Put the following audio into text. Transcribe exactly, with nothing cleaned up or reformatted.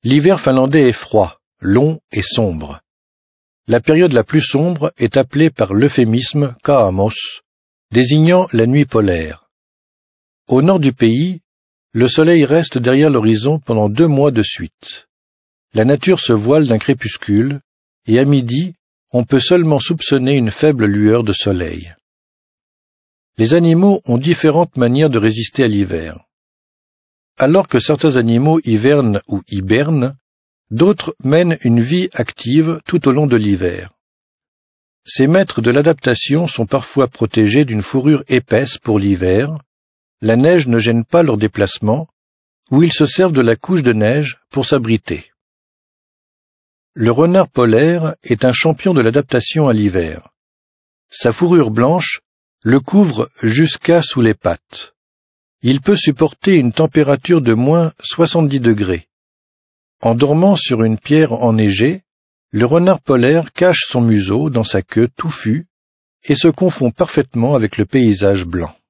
L'hiver finlandais est froid, long et sombre. La période la plus sombre est appelée par l'euphémisme kaamos, désignant la nuit polaire. Au nord du pays, le soleil reste derrière l'horizon pendant deux mois de suite. La nature se voile d'un crépuscule, et à midi, on peut seulement soupçonner une faible lueur de soleil. Les animaux ont différentes manières de résister à l'hiver. Alors que certains animaux hivernent ou hibernent, d'autres mènent une vie active tout au long de l'hiver. Ces maîtres de l'adaptation sont parfois protégés d'une fourrure épaisse pour l'hiver, la neige ne gêne pas leur déplacement, ou ils se servent de la couche de neige pour s'abriter. Le renard polaire est un champion de l'adaptation à l'hiver. Sa fourrure blanche le couvre jusqu'à sous les pattes. Il peut supporter une température de moins soixante-dix degrés. En dormant sur une pierre enneigée, le renard polaire cache son museau dans sa queue touffue et se confond parfaitement avec le paysage blanc.